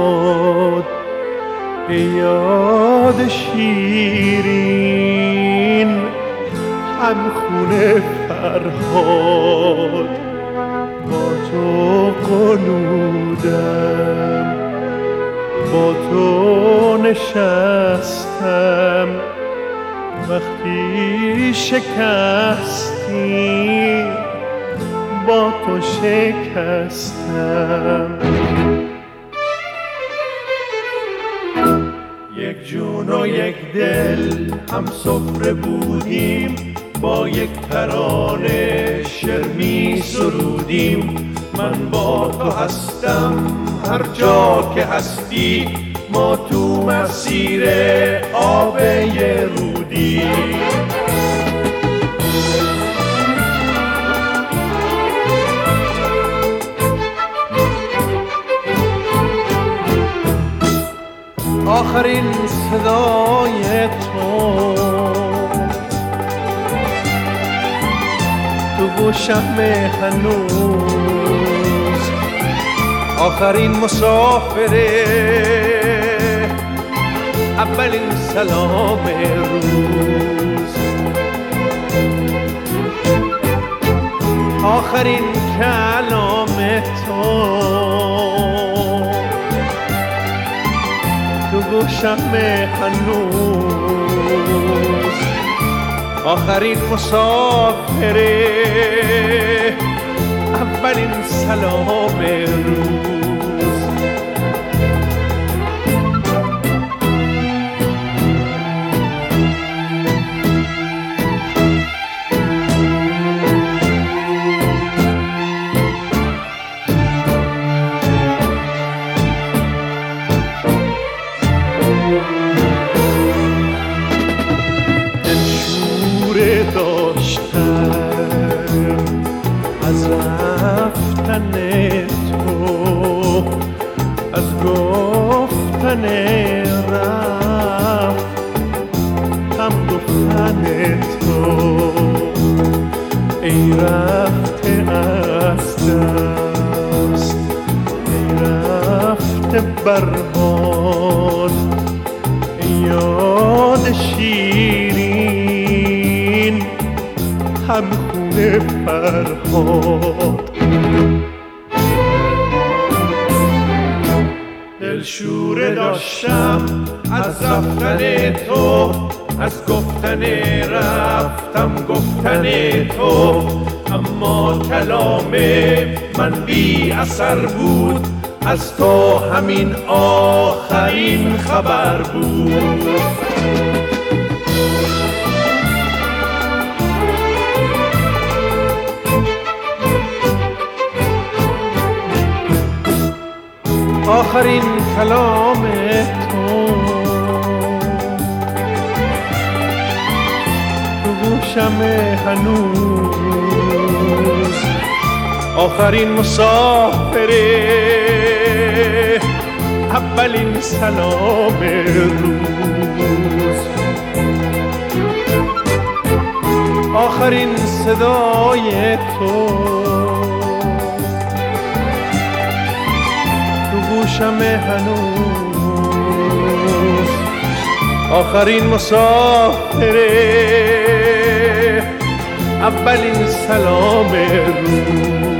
فرهاد، ای یاد شیرین همخونه فرهاد. با تو غنودم، با تو نشستم، وقتی شکستی با تو شکستم. یک جون و یک دل هم سفره بودیم، با یک ترانه شعر می سرودیم. من با تو هستم هر جا که هستی، ما تو مسیر آب رودی. آخرین صدای تو گوشم هنوز، آخرین مسافره، اولین سلام روز، آخرین کلام تو گوشم هنوز، آخرین مسافره، اولین سلام روز. داشتم از رفتن تو، از گفتن رفتم گفتن تو، ای رفته از دست، ای رفته برباد، ای یاد شیرین همخونه فرهاد. دلشوره داشتم از رفتن تو، از گفتن رفتم گفتن تو، اما کلام من بی اثر بود، از تو همین آخرین خبر بود. آخرین کلام تو گوشم هنوز، آخرین مسافره، اولین سلام روز، آخرین صدای تو گوشم هنوز، آخرین مسافره، اولین سلام روز.